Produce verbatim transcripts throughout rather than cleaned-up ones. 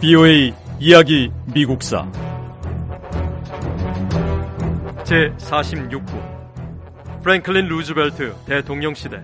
비오에이 이야기 미국사 제사십육 부 프랭클린 루즈벨트 대통령 시대.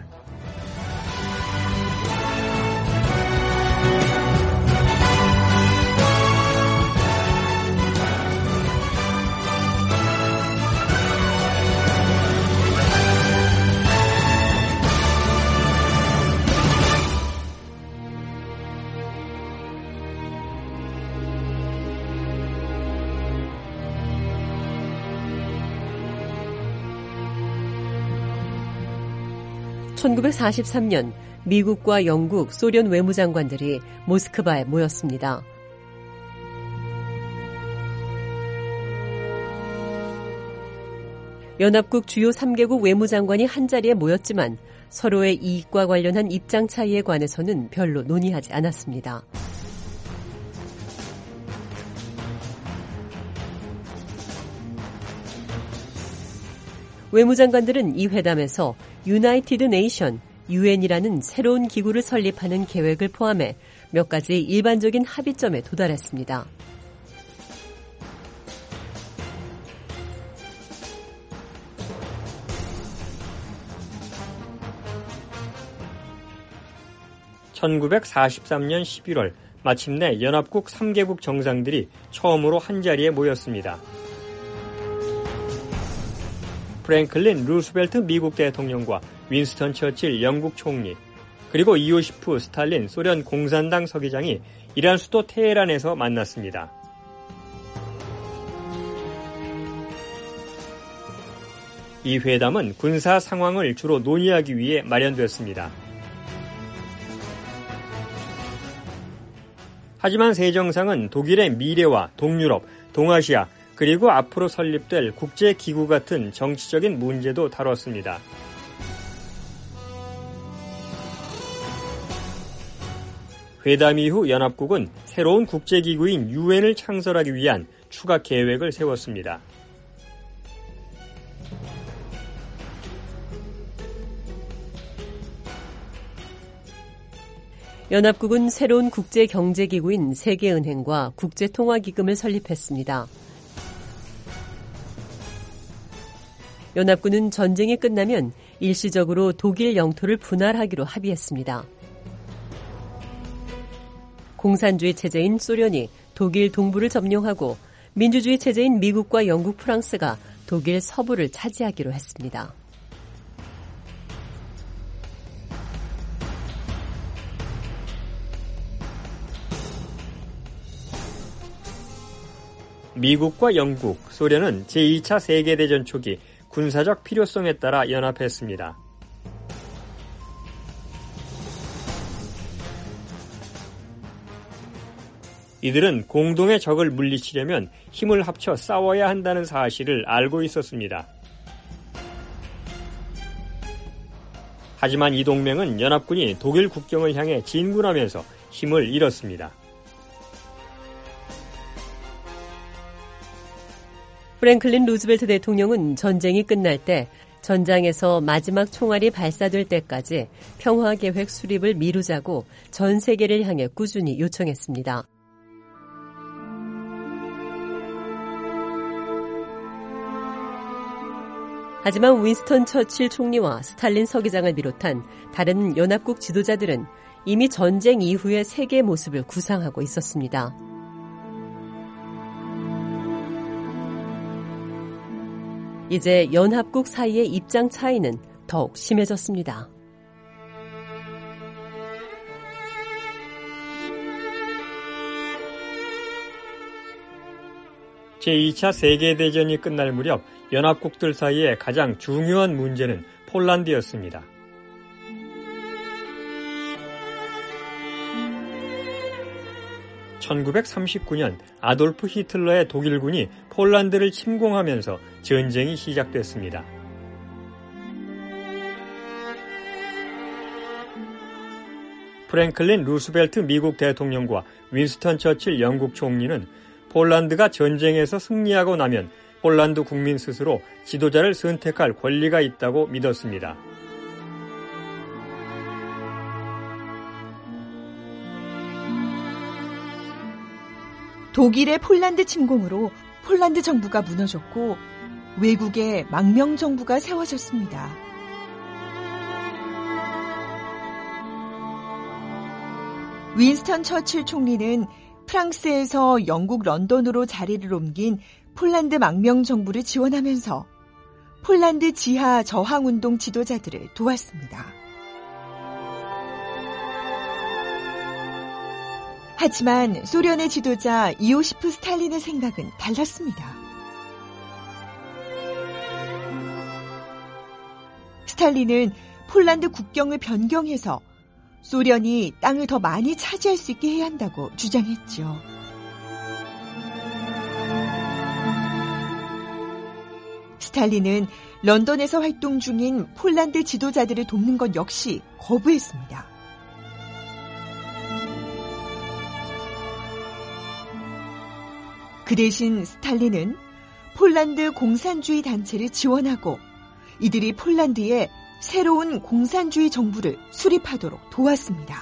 천구백사십삼 년 미국과 영국, 소련 외무장관들이 모스크바에 모였습니다. 연합국 주요 삼 개국 외무장관이 한자리에 모였지만 서로의 이익과 관련한 입장 차이에 관해서는 별로 논의하지 않았습니다. 외무장관들은 이 회담에서 유나이티드 네이션, 유엔이라는 새로운 기구를 설립하는 계획을 포함해 몇 가지 일반적인 합의점에 도달했습니다. 천구백사십삼 년 십일월 마침내 연합국 삼 개국 정상들이 처음으로 한자리에 모였습니다. 프랭클린 루스벨트 미국 대통령과 윈스턴 처칠 영국 총리, 그리고 이오시프 스탈린 소련 공산당 서기장이 이란 수도 테헤란에서 만났습니다. 이 회담은 군사 상황을 주로 논의하기 위해 마련됐습니다. 하지만 세 정상은 독일의 미래와 동유럽, 동아시아, 그리고 앞으로 설립될 국제기구 같은 정치적인 문제도 다뤘습니다. 회담 이후 연합국은 새로운 국제기구인 유엔을 창설하기 위한 추가 계획을 세웠습니다. 연합국은 새로운 국제경제기구인 세계은행과 국제통화기금을 설립했습니다. 연합군은 전쟁이 끝나면 일시적으로 독일 영토를 분할하기로 합의했습니다. 공산주의 체제인 소련이 독일 동부를 점령하고 민주주의 체제인 미국과 영국, 프랑스가 독일 서부를 차지하기로 했습니다. 미국과 영국, 소련은 제이 차 세계대전 초기 군사적 필요성에 따라 연합했습니다. 이들은 공동의 적을 물리치려면 힘을 합쳐 싸워야 한다는 사실을 알고 있었습니다. 하지만 이 동맹은 연합군이 독일 국경을 향해 진군하면서 힘을 잃었습니다. 프랭클린 루즈벨트 대통령은 전쟁이 끝날 때 전장에서 마지막 총알이 발사될 때까지 평화계획 수립을 미루자고 전 세계를 향해 꾸준히 요청했습니다. 하지만 윈스턴 처칠 총리와 스탈린 서기장을 비롯한 다른 연합국 지도자들은 이미 전쟁 이후의 세계 모습을 구상하고 있었습니다. 이제 연합국 사이의 입장 차이는 더욱 심해졌습니다. 제이 차 세계대전이 끝날 무렵 연합국들 사이의 가장 중요한 문제는 폴란드였습니다. 천구백삼십구 년 아돌프 히틀러의 독일군이 폴란드를 침공하면서 전쟁이 시작됐습니다. 프랭클린 루스벨트 미국 대통령과 윈스턴 처칠 영국 총리는 폴란드가 전쟁에서 승리하고 나면 폴란드 국민 스스로 지도자를 선택할 권리가 있다고 믿었습니다. 독일의 폴란드 침공으로 폴란드 정부가 무너졌고 외국의 망명 정부가 세워졌습니다. 윈스턴 처칠 총리는 프랑스에서 영국 런던으로 자리를 옮긴 폴란드 망명 정부를 지원하면서 폴란드 지하 저항운동 지도자들을 도왔습니다. 하지만 소련의 지도자 이오시프 스탈린의 생각은 달랐습니다. 스탈린은 폴란드 국경을 변경해서 소련이 땅을 더 많이 차지할 수 있게 해야 한다고 주장했죠. 스탈린은 런던에서 활동 중인 폴란드 지도자들을 돕는 것 역시 거부했습니다. 그 대신 스탈린은 폴란드 공산주의 단체를 지원하고 이들이 폴란드에 새로운 공산주의 정부를 수립하도록 도왔습니다.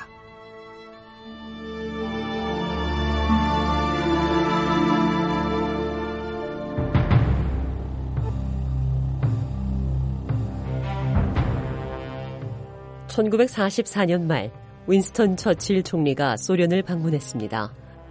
천구백사십사 년 말 윈스턴 처칠 총리가 소련을 방문했습니다.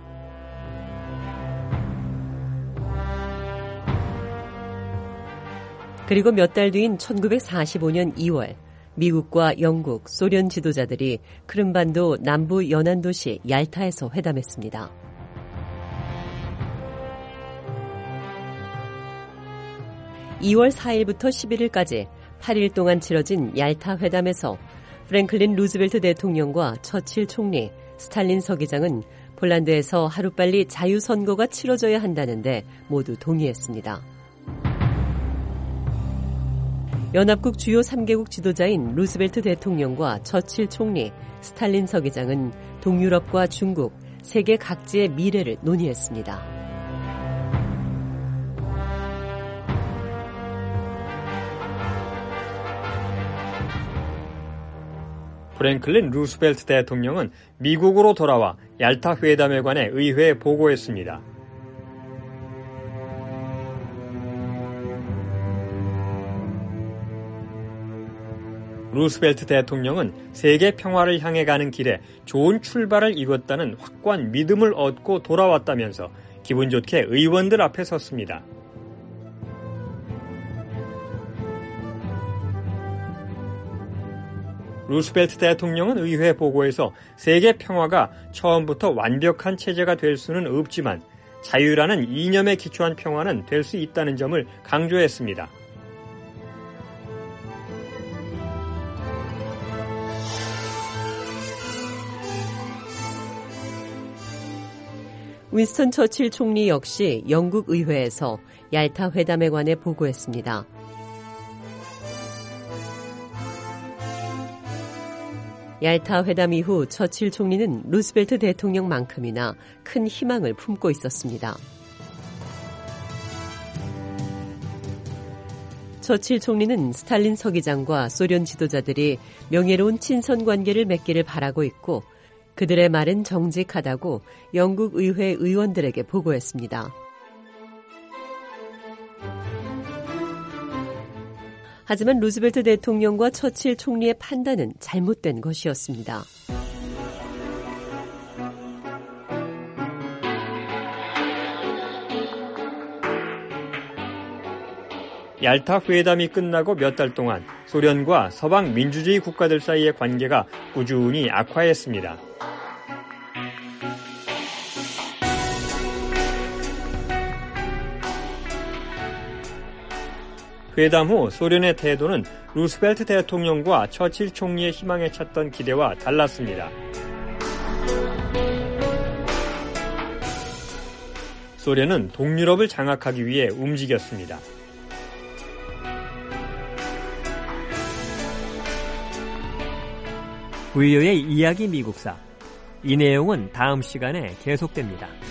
그리고 몇 달 뒤인 천구백사십오 년 이월 미국과 영국, 소련 지도자들이 크림반도 남부 연안 도시 얄타에서 회담했습니다. 이월 사일부터 십일일까지 팔 일 동안 치러진 얄타 회담에서 프랭클린 루즈벨트 대통령과 처칠 총리, 스탈린 서기장은 폴란드에서 하루빨리 자유선거가 치러져야 한다는데 모두 동의했습니다. 연합국 주요 삼 개국 지도자인 루즈벨트 대통령과 처칠 총리, 스탈린 서기장은 동유럽과 중국, 세계 각지의 미래를 논의했습니다. 프랭클린 루스벨트 대통령은 미국으로 돌아와 얄타 회담에 관해 의회에 보고했습니다. 루스벨트 대통령은 세계 평화를 향해 가는 길에 좋은 출발을 이뤘다는 확고한 믿음을 얻고 돌아왔다면서 기분 좋게 의원들 앞에 섰습니다. 루스벨트 대통령은 의회 보고에서 세계 평화가 처음부터 완벽한 체제가 될 수는 없지만 자유라는 이념에 기초한 평화는 될 수 있다는 점을 강조했습니다. 윈스턴 처칠 총리 역시 영국 의회에서 얄타 회담에 관해 보고했습니다. 얄타 회담 이후 처칠 총리는 루스벨트 대통령만큼이나 큰 희망을 품고 있었습니다. 처칠 총리는 스탈린 서기장과 소련 지도자들이 명예로운 친선 관계를 맺기를 바라고 있고 그들의 말은 정직하다고 영국 의회 의원들에게 보고했습니다. 하지만 루즈벨트 대통령과 처칠 총리의 판단은 잘못된 것이었습니다. 얄타 회담이 끝나고 몇 달 동안 소련과 서방 민주주의 국가들 사이의 관계가 꾸준히 악화했습니다. 회담 후 소련의 태도는 루스벨트 대통령과 처칠 총리의 희망에 찼던 기대와 달랐습니다. 소련은 동유럽을 장악하기 위해 움직였습니다. 부유의 이야기 미국사. 이 내용은 다음 시간에 계속됩니다.